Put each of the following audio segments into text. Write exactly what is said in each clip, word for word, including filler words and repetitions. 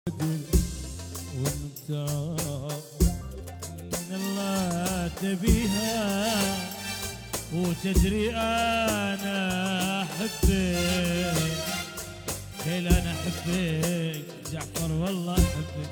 وانت من الله تبيها وتدري انا احبك، خيل انا احبك جعفر والله احبك.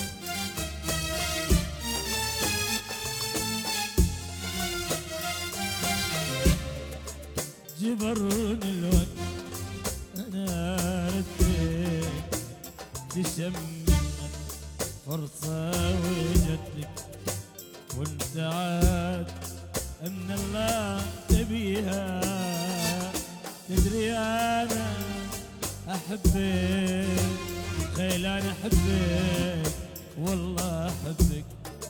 جبرني الوقت انا ردك، تشمت فرصة وجتلك وانت عاد من الله تبيها، تدري انا احبك، خيل انا احبك والله احبك.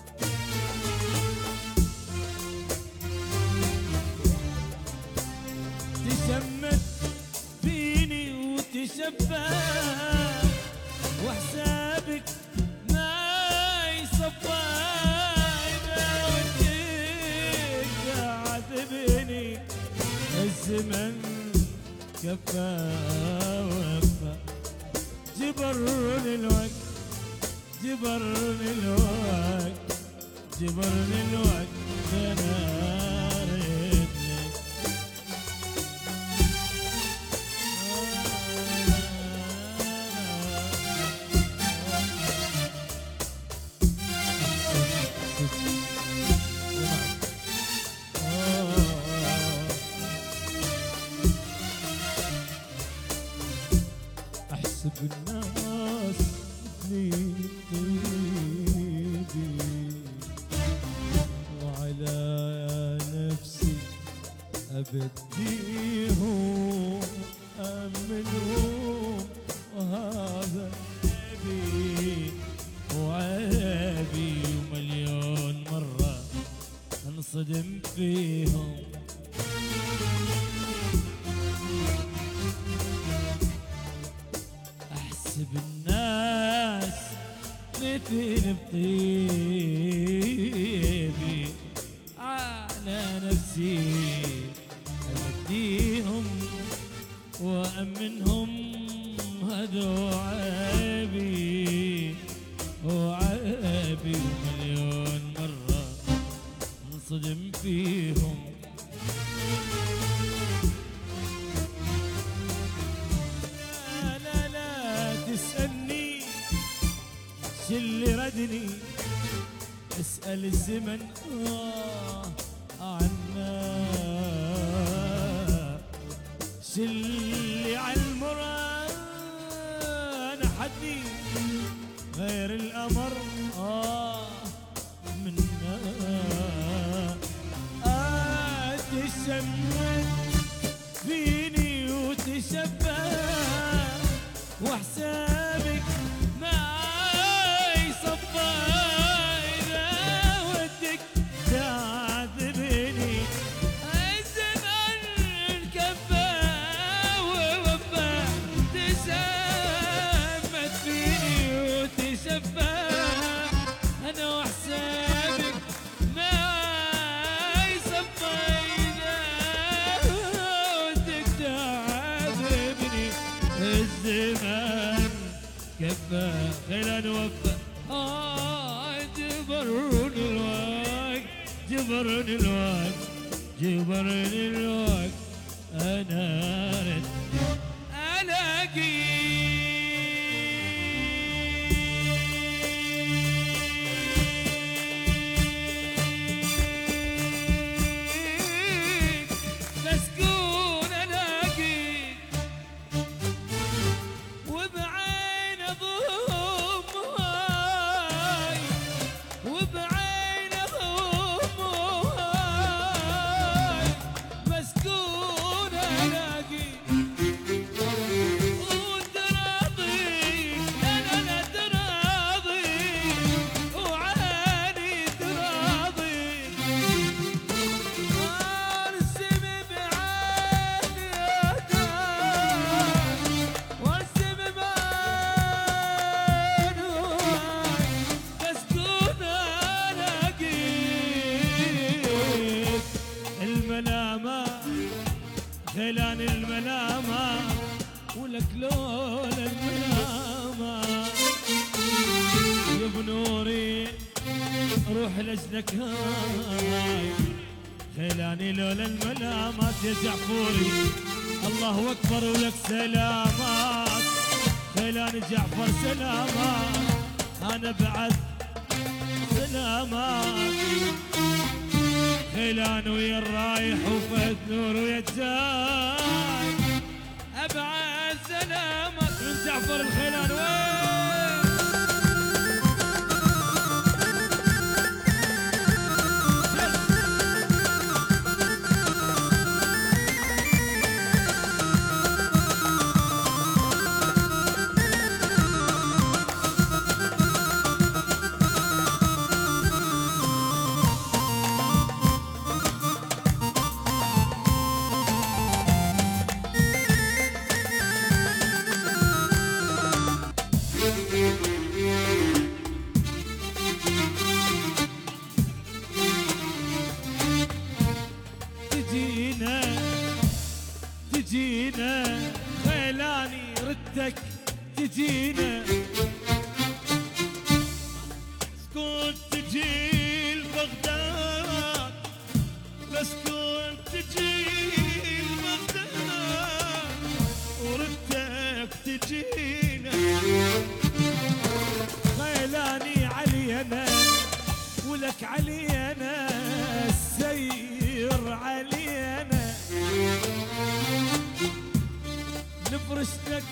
تشمت فيني وتشبه وحسابك ما يصفى، اذا وديك تعذبني الزمن كفى وفى. جبرني الوقت جبرني الوقت جبرني الوقت انا احسب الناس مثلي طيبي، وعلى نفسي ابديهم امنهم، وهذا عيبي وعيبي ومليون مرة انصدم فيهم. احسب الناس مثل بطيبي، على نفسي أبديهم وأمنهم، هذو عيبي وعيبي ومليون مرة انصدم فيهم. لا لا لا تسألني شلي ردني، اسأل الزمن آه عنا، شلي عالمران حدي غير القمر آه منا. آه تشمت فيني وتشبه وحسابك ما يصفى، إذا ودك تعذبني الزمن كفى ووفى. تشمت فيني وتشبه أنا وحسابك ما يصفى، إذا ودك تعذبني الزمان كفى خير نوفى. آه جبرني الوقت جبرني الوقت جبرني الوقت أنا ردي ألاقيك مسكون ألاقيك وبعين أضم هاي وبعين أضم هاي مسكون ألاقيك. لاجلك هاي خيلاني لولا الملامات يا جعفوري الله اكبر ولك سلامات خيلاني جعفر سلامات انا بعد سلامات خيلان ويا الرايح وفهد نور ويا الجاي ابعد سلامات من جعفر الخيلان وين تجينا خيلاني ردك تجينا سكون تجي لبغداد بس كون تجي لبغداد وردك تجينا خيلاني علينا ولك علينا السير علينا نفرش لك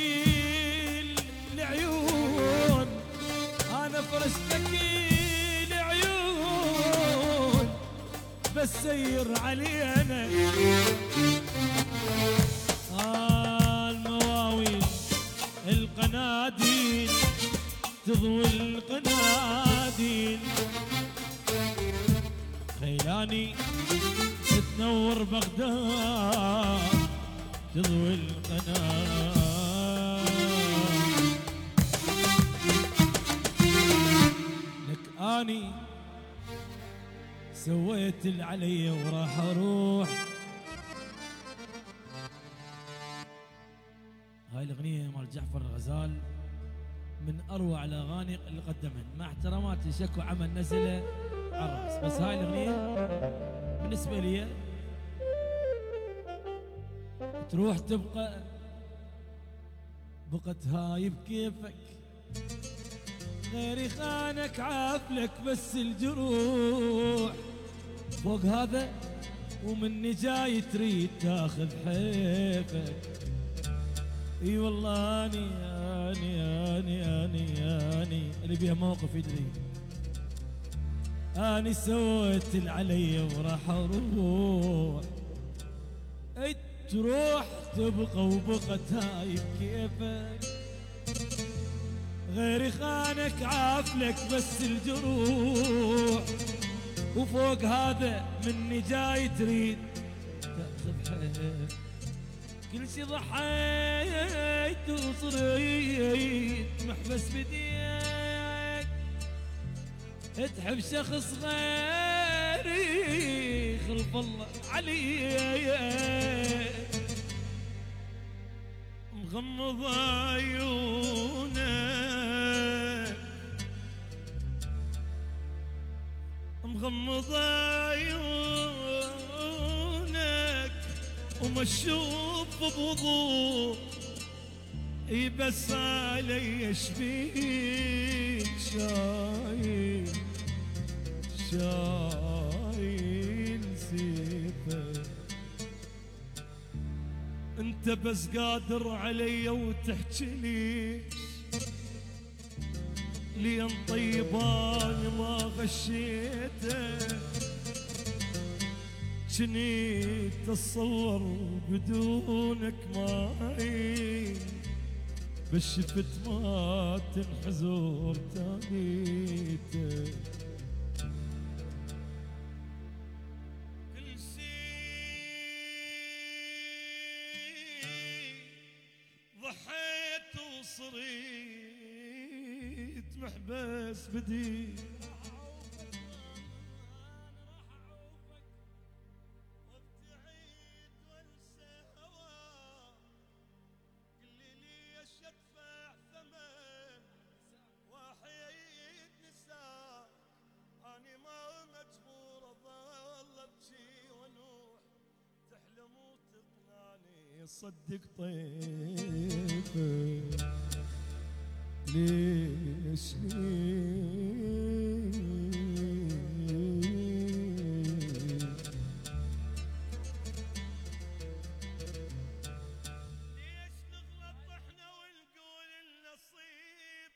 العيون انا فرش لك العيون بس سير علينا آه المواويل القناديل تضوي القناديل خيلاني تنور بغداد تضوي القناة لك اني سويت اللي علي وراح اروح هاي الاغنيه مال جعفر الغزال من اروع الاغاني اللي قدمها مع احتراماتي شكو عمل نزله على الراس بس هاي الاغنيه بالنسبه لي تروح تبقى بقت هاي بكيفك غيري خانك عافلك بس الجروح فوق هذا ومني جاي تريد تاخذ حيفك اي والله اني اني اني اني اني اللي بيها موقف يدري اني سويت اللي علي وراح اروح تروح تبقى وبقت هاي بكيفك غيري خانك عافلك بس الجروح وفوق هذا مني جاي تريد تاخذ حيل كل شي ضحيت وصريت محبس بديك تحب شخص غيري خلف الله علي مغمض عيونك مغمض عيونك وما اشوف بوضوح اي بس علي اشبيك شايل شايل سيفك انت بس قادر علي وتحكي لي لي طيباني ما غشيته شني تصور بدونك معي بس شفت ما تنحزر تانيته ضحيت وصريت محبس بدي أنا صدق طيفه ليش ليش نغلط احنا ونقول النصيب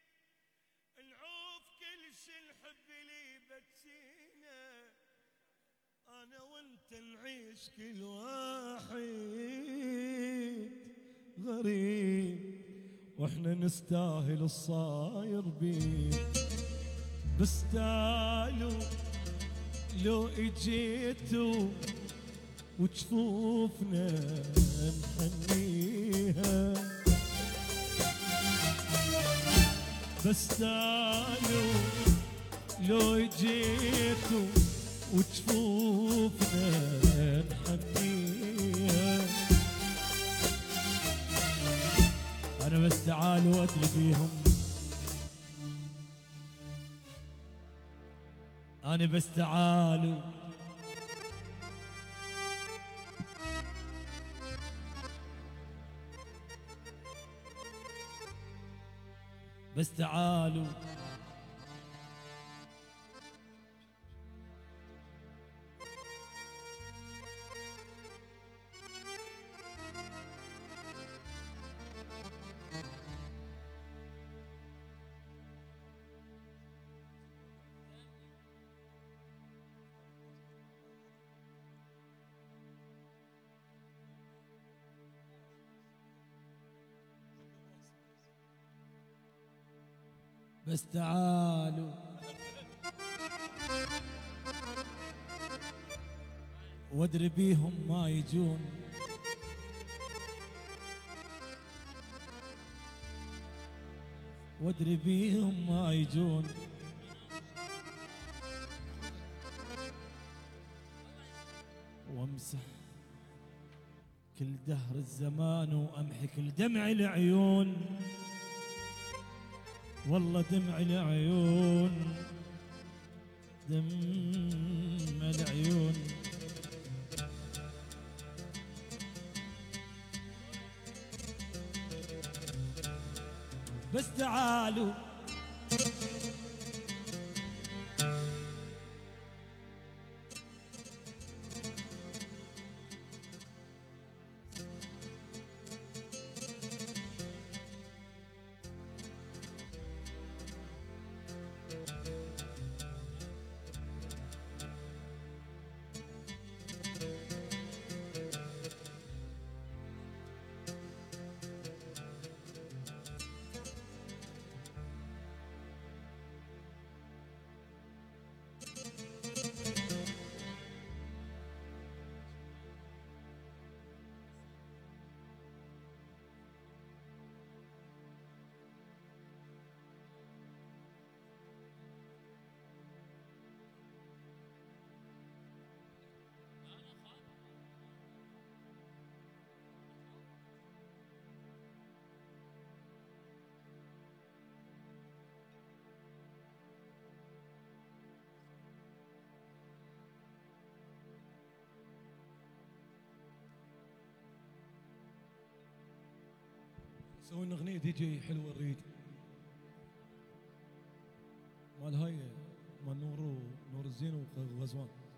نعوف كل شي نحب لي بكينا انا وانت نعيش كل واحد غريب واحنا نستاهل الصاير بيه بس تعالوا لو اجيتوا وجفوفنا نحنيها بس تعالوا لو اجيتوا وجفوفنا نحنيها انا بس تعالوا وادري فيهم انا بس تعالوا بس تعالوا بس تعالوا وادري بيهم ما يجون وادري بيهم ما يجون وامسح كل دهر الزمان وامحي كل دمع العيون والله دمع العيون دمع العيون بس تعالوا سوي اغنيه دي جي حلوه نريد مال هاي مال نور نور الزين وغزوان.